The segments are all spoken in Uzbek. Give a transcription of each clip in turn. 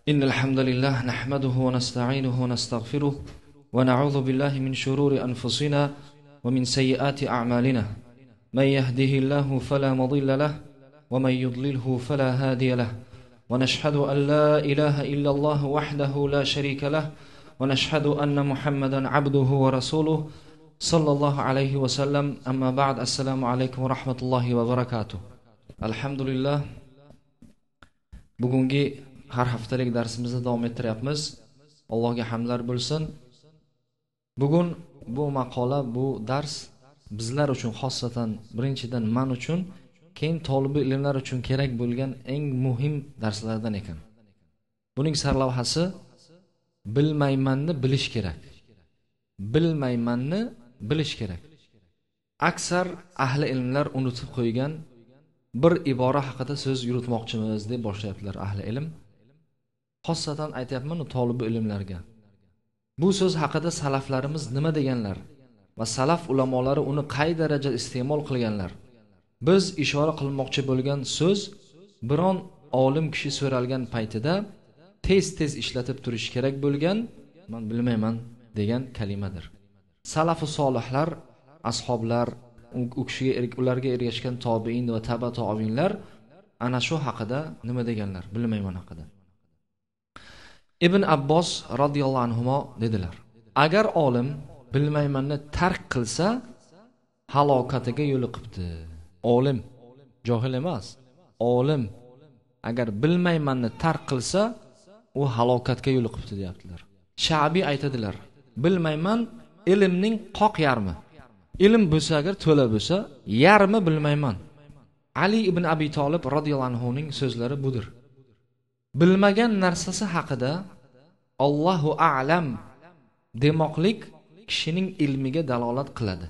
إن الحمد لله نحمده ونستعينه ونستغفره ونعوذ بالله من شرور أنفسنا ومن سيئات أعمالنا من يهده الله فلا مضل له ومن يضلله فلا هادي له ونشهد أن لا إله إلا الله وحده لا شريك له ونشهد أن محمدا عبده ورسوله صلى الله عليه وسلم أما بعد السلام عليكم ورحمة الله وبركاته الحمد لله bugungi har haftalik darsimizni davom ettiryapmiz. Allohga hamdlar bo'lsin. Bugun bu maqola, bu dars bizlar uchun, xossatan birinchidan men uchun, keyin tolibi ilmlar uchun kerak bo'lgan eng muhim darslardan ekan. Buning sarlavhasi bilmaymanni bilish kerak. Bilmaymanni bilish kerak. Aksar ahli ilmlar unutib qo'ygan bir ibora haqida so'z yuritmoqchimiz deb boshlayaptilar ahli ilm. Xossatan aytayapman tolibi ilmlarga. Bu so'z haqida salaflarimiz nima deganlar va salaf ulamolari uni qay darajada iste'mol qilganlar. Biz ishora qilmoqchi bo'lgan so'z biron olim kishi so'ralgan paytida tez ishlatib turish kerak bo'lgan, men bilmayman degan kalimadir. Salafu solihlar, ashoblar, u kishiga ularga ergashgan tobiin va taba tobiinlar ana shu haqida nima deganlar, bilmayman haqida. Ibn Abbos radhiyallohu anhu dedilar: agar olim bilmaymanni tark qilsa, halokatiga yo'liqibdi. Olim, johil emas. Olim agar bilmaymanni tark qilsa, u halokatga yo'liqibdi deyaptilar. Sha'biy aytadilar: bilmayman ilmning qoq yarmi. Ilm bo'lsa agar to'la bo'lsa, yarmi bilmayman. Ali ibn Abi Talib radhiyallohu anhu ning so'zlari budir. Bilmagan narsasi haqida Allohu a'lam demoqlik kishining ilmiga dalolat qiladi.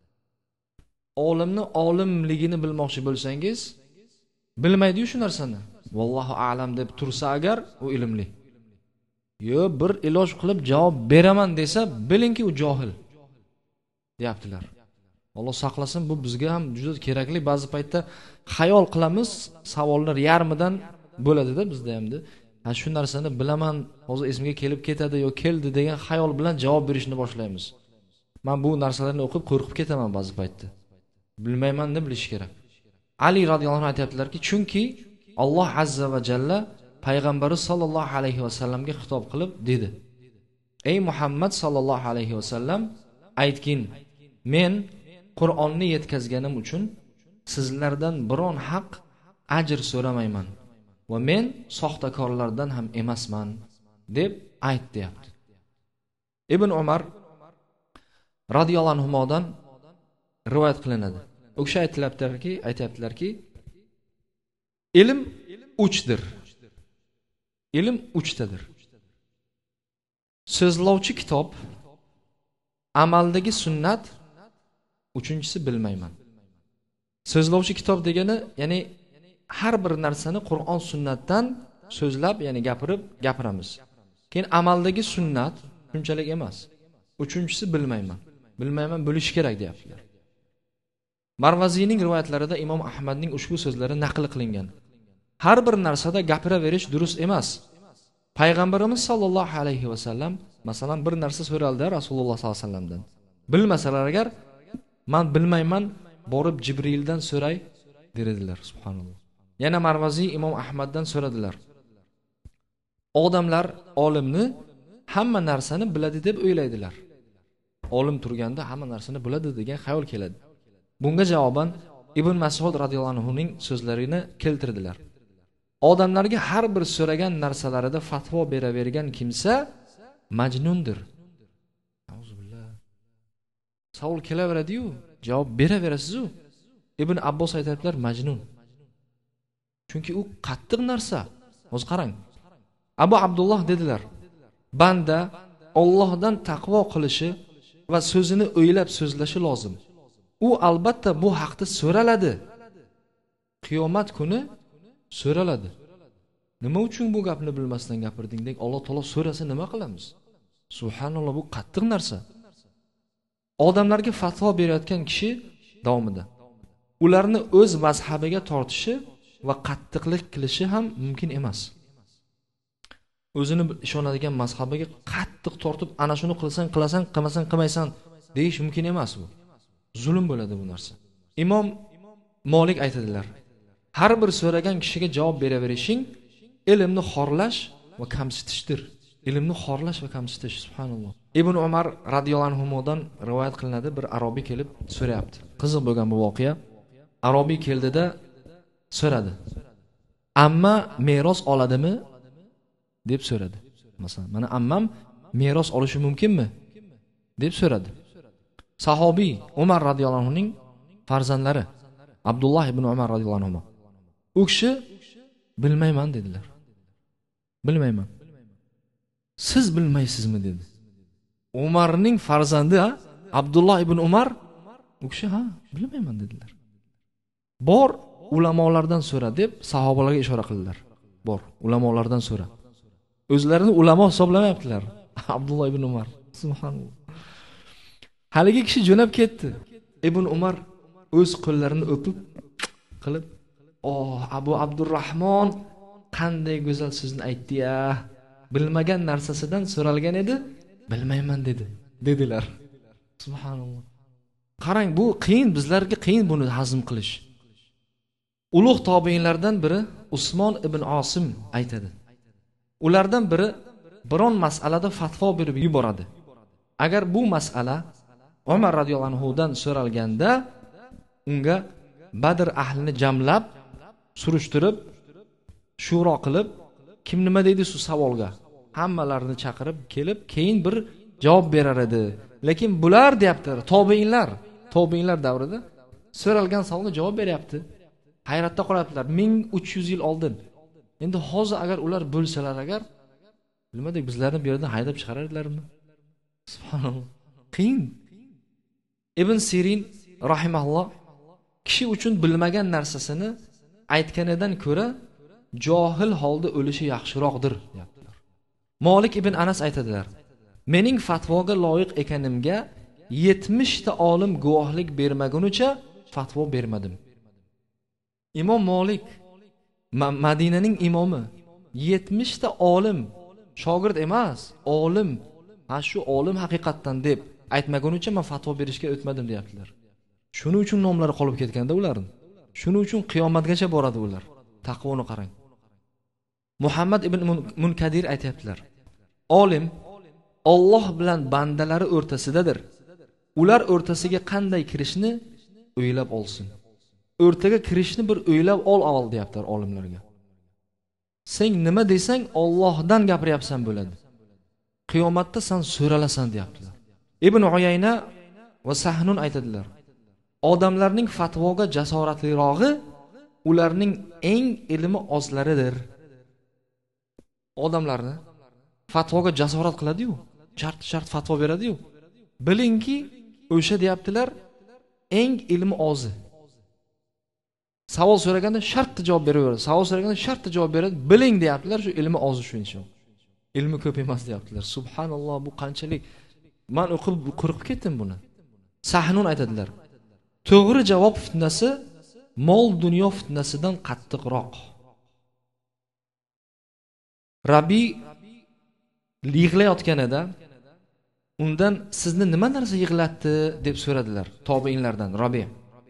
Olimni olimligini bilmoqchi bo'lsangiz, bilmaydi-yu shu narsani. Vallohu a'lam deb tursa agar u ilmli. Yo bir iloj qilib javob beraman desa, bilingki u johil deyaptilar. Alloh saqlasin, bu bizga ham juda kerakli. Ba'zi paytda xayol qilamiz, savollar yarmidan bo'ladi-da bizda hamda. Shu narsani bilaman, hozir esimga kelib ketadi yo keldi degan xayol bilan javob berishni boshlaymiz. Men bu narsalarni o'qib qo'rqib ketaman ba'zi paytda. Bilmaymanni bilish kerak. Ali radhiyallohu anhu aytibdilarki, chunki Alloh azza va jalla payg'ambari sallallohu alayhi va sallamga xitob qilib dedi: ey Muhammad sallallohu alayhi va sallam, aytgin, men Qur'onni yetkazganim uchun sizlardan biron haq ajr so'ramayman va men soxtakorlardan ham emasman deb ayt deyapti. Ibn Umar radhiyallohu anhudan rivoyat qilinadi. U kishi aytibdilarki, ilm uchdir. Ilm uchtadir. So'zlovchi kitob, amaldagi sunnat, uchinchisi bilmayman. So'zlovchi kitob degani, ya'ni har bir narsani Qur'on sunnatdan so'zlab, ya'ni gapiramiz. Keyin amaldagi sunnat shunchalik emas. Uchinchisi bilmayman. Bilmayman bo'lish kerak deyaptilar. Marvaziyning rivoyatlarida Imom Ahmadning ushbu so'zlari naql qilingan. Har bir narsada gapiraverish durust emas. Payg'ambarimiz sallallohu alayhi va sallam masalan bir narsa so'raldi Rasululloh sallallohu alayhi vasallamdan. Bilmasalar agar, men bilmayman, borib Jibrildan so'ray dedilar. Subhanalloh. Yana Marvaziy Imom Ahmaddan so'radilar. Odamlar olimni hamma narsani biladi deb o'ylaydilar. Olim turganda hamma narsani biladi degan xayol keladi. Bunga javoban Ibn Mas'ud radhiyallohu anhu ning so'zlarini keltirdilar. Odamlarga har bir so'ragan narsalarida fatvo beravergan kimsa majnundir. Auzubillah. Savol kelaveradi-yu, javob beraverasiz-u. Ibn Abbos aytadilar, majnun. Chunki u qattiq narsa. O'z qarang. Abu Abdulloh dedilar: banda Allohdan taqvo qilishi va so'zini o'ylab so'zlashi lozim. U albatta bu haqda so'raladi. Qiyomat kuni so'raladi. Nima uchun bu gapni bilmasdan gapirding deb Alloh taolo so'rasa nima qilamiz? Subhanalloh, bu qattiq narsa. Odamlarga fatvo berayotgan kishi davomida ularni o'z mazhabiga tortishi va qattiqlik qilishi ham mumkin emas. o'zini ishonadigan mazhabiga qattiq tortib, ana shuni qilsang qilasan, qilmasang qilmaysan deyish mumkin emas bu. Zulm bo'ladi bu narsa. Imom Molik aytadilar: har bir so'ragan kishiga javob beraverishing ilmni xorlash va kamsitishdir. Ilmni xorlash va kamsitish, subhanalloh. Ibn Umar radhiyallohu anhudan rivoyat qilinadi, bir arobiy kelib so'rayapti. Qiziq bo'lgan bu voqea. Arobiy keldida so'radi: amma meros oladimi deb so'radi. Masalan, mana ammam meros olishi mumkinmi deb so'radi. Sahobiy Umar radhiyallohu anhuning farzandlari Abdullah ibn Umar radhiyallohu anhu u kishi bilmayman dedilar. Bilmayman. Siz bilmaysizmi dedi. Umarning farzandi Abdullah ibn Umar u kishi bilmayman dedilar. Bor ulamolardan so'ra deb sahobalarga ishora qildilar. Bor ulamolardan so'ra. O'zlarini ulamo hisoblamayaptilar. Abdullah ibn Umar. Subhanalloh. Haligi kishi jo'nab ketdi. Ibn Umar o'z qo'llarini o'pib qilib, Abu Abdurrahmon qanday go'zal sizni aytdi-ya. Bilmagan narsasidan so'ralgan edi, bilmayman dedilar. Subhanalloh. Qarang, bu qiyin, bizlarga qiyin buni hazm qilish. Ulug' tobiinlardan biri Usmon ibn Osim aytadi. Ulardan biri biron mas'alada fatvo berib yuboradi. Agar bu mas'ala Umar radhiyallohu anhu dan so'ralganda, unga Badr ahlini jamlab, surishtirib, shuro qilib, kim nima deydi shu savolga, hammalarini chaqirib kelib, keyin bir javob berar edi. Lekin bular deyaptilar, tobiinlar davrida so'ralgan savolga javob beryapti. Hayratda qolyaptilar. 1300 yil oldin. Endi hozir agar ular bo'lsalar, agar bilmadik, bizlarni bu yerdan haydab chiqarardilarmi? Subhanalloh. Qiyin. Ibn Sirin rahimahulloh kishi uchun bilmagan narsasini aytganidan ko'ra johil holda o'lishi yaxshiroqdir deyaptilar. Molik ibn Anas aytadilar: mening fatvoga loyiq ekanimga 70 ta olim guvohlik bermagunicha fatvo bermadim. Imom Molik Madinaning imomi 70 ta olim, shogird emas, olim, shu olim haqiqatdan deb aytmagunicha men fatvo berishga o'tmadim deyaptilar. Shuning uchun nomlari qolib ketganda ularning. Shuning uchun qiyomatgacha boradi ular. Taqvoni qarang. Muhammad ibn Munkadir aytayaptilar: olim Alloh bilan bandalari o'rtasidadir. Ular o'rtasiga qanday kirishni o'ylab olsin. O'rtaga kirishni bir o'ylab ol avval deyaptilar olimlarga. Sen nima desang Allohdan gapiryapsan bo'ladi. Qiyomatda sen so'ralasan deyaptilar. Ibn Uyayna va Sahnun aytadilar: odamlarning fatvoga jasoratlirog'i ularning eng ilmi ozlaridir. Odamlarni fatvoga jasorat qiladi-yu, shart fatvo beradi-yu. Bilingki, o'sha deyaptilar eng ilmi ozi. Savol so'raganda shart javob beraveradi. Savol so'raganda shart javob beradi. Biling deyaptilar, shu ilmi ozi shu inson. Ilmi ko'p emas deyaptilar. Subhanalloh, bu qanchalik. Men o'qib qo'rqib ketdim buni. Sahnun aytadilar: to'g'ri javob fitnasi mol dunyo fitnasidan qattiqroq. Rabi yig'layotganida undan sizni nima narsa yig'latdi deb so'radilar tobiinlardan. Rabi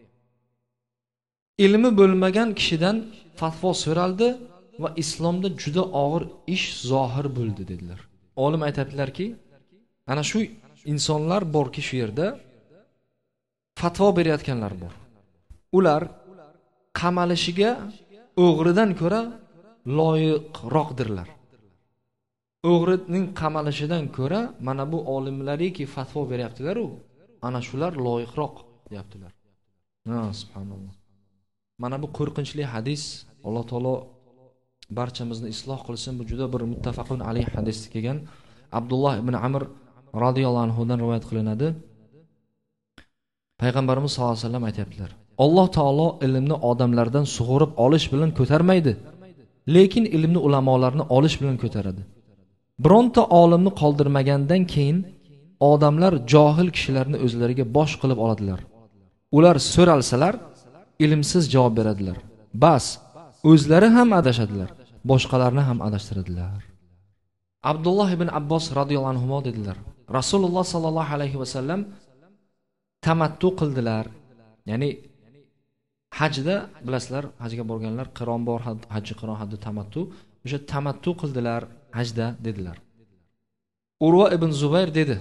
ilmi bo'lmagan kishidan fatvo so'raldi va islomda juda og'ir ish zohir bo'ldi dedilar. Olim aytadilarki, ana shu insonlar borki shu yerda fatvo berayotganlar bor. Ular qamalishiga o'g'ridan ko'ra loyiqroqdirlar. O'g'rining qamalishidan ko'ra mana bu olimlariki fatvo beryaptilar-ku, ana shular loyiqroq deyaptilar. Subhanalloh. Mana bu qo'rqinchli hadis. Alloh taolo barchamizni isloh qilsin. Bu juda bir muttafaqun alayh hadisda kelgan. Abdullah ibn Amr radhiyallohu anhu dan rivoyat qilinadi. Payg'ambarimiz sollallohu alayhi vasallam aytibdilar: Alloh taolo ilmni odamlardan sug'urib olish bilan ko'tarmaydi, lekin ilmni ulamolarni olish bilan ko'taradi. Bironta olimni qoldirmagandan keyin odamlar johil kishilarni o'zlariga bosh qilib oladilar. Ular so'ralsalar ilmsiz javob beradilar. Bas, o'zlari ham adashadilar, boshqalarni ham adashtiradilar. Abdulloh ibn Abbos radhiyallohu anhu dedilar, Rasululloh sallallohu alayhi vasallam tamattu qildilar. Ya'ni hajda bilasizlar, hajga borganlar qiron bor, hajji qiron haddi tamattu, o'sha tamattu qildilar hajda dedilar. Urva ibn Zubayr dedi,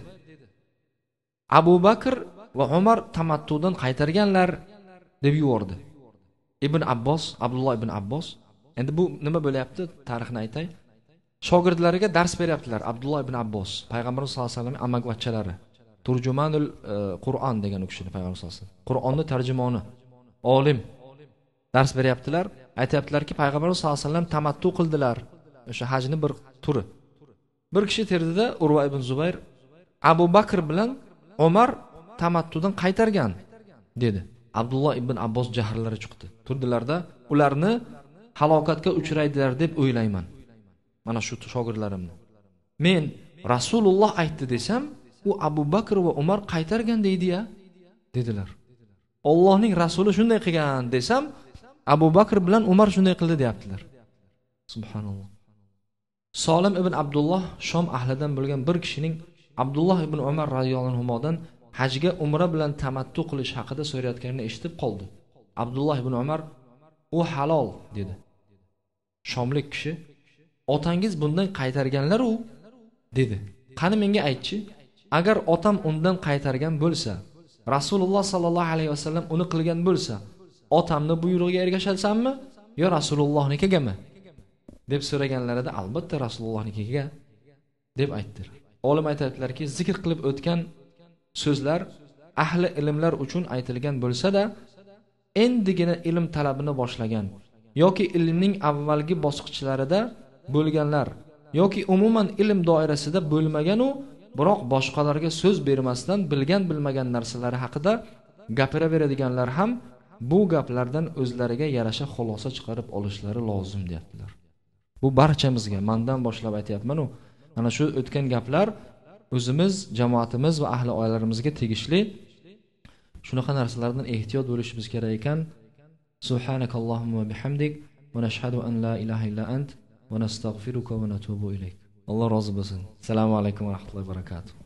Abu Bakr va Umar tamattudan qaytarganlar deb yubordi. Ibn Abbos, Abdulloh ibn Abbos, endi bu nima bo'lyapti? Tarixni aytay. Shogirdlariga dars beryaptilar Abdulloh ibn Abbos, payg'ambarimiz sollallohu alayhi vasallam amakivachchalari. Turjumanul Qur'on degan u kishini payg'ambar sollallohu alayhi vasallam. Qur'onni tarjimoni, olim. Dars beryaptilar, aytayaptilarki, payg'ambarimiz sollallohu alayhi vasallam tamattu qildilar. O'sha hajni bir turi. Bir kishi terdida Urva ibn Zubayr Abu Bakr bilan Umar tamattudan qaytargan dedi. Abdulloh ibn Abbos jahrlari chiqdi. Turdilarda, ularni halokatga uchraydilar deb o'ylayman. Mana shu shogirdlarimni. Men Rasululloh aytdi desam, u Abu Bakr va Umar qaytargan deydi-ya, dedilar. Allohning rasuli shunday qilgan desam, Abu Bakr bilan Umar shunday qildi deyaptilar. Subhanalloh. Solim ibn Abdulloh Shom ahlidan bo'lgan bir kishining Abdulloh ibn Umar radhiyallohu anhudan hajga umra bilan tamattu qilish haqida so'rayotganini eshitib qoldi. Abdulloh ibn Umar, u halol dedi. Shomlik kishi, otangiz bundan qaytarganlar u dedi. Qani menga aytchi, agar otam undan qaytargan bo'lsa, Rasululloh sallallohu alayhi vasallam uni qilgan bo'lsa, otamni buyrug'iga ergashasanmi yo Rasulullohnikigami deb so'raganlarida, albatta Rasulullohnikiga deb aytdilar. Olim aytadilarki, zikr qilib o'tgan so'zlar ahli ilmlar uchun aytilgan bo'lsa-da, endigina ilm talabini boshlagan yoki ilmning avvalgi bosqichlarida bo'lganlar yoki umuman ilm doirasida bo'lmagan u, biroq boshqalarga so'z bermasdan bilgan bilmagan narsalari haqida gapiraveradiganlar ham bu gaplardan o'zlariga yarasha xulosa chiqarib olishlari lozim deyaptilar. Bu barchamizga, mendan boshlab aytayapman-u, mana shu o'tgan gaplar o'zimiz, jamoatimiz va ahli oilalarimizga tegishli. Shunaqa narsalardan ehtiyot bo'lishimiz kerak ekan. Subhanakallohumma va bihamdik va nashhadu an la ilaha illa ant va nastag'firuka va natubu ilayk. Alloh rozi bo'lsin. Assalomu alaykum va rahmatullohi va barakatuh.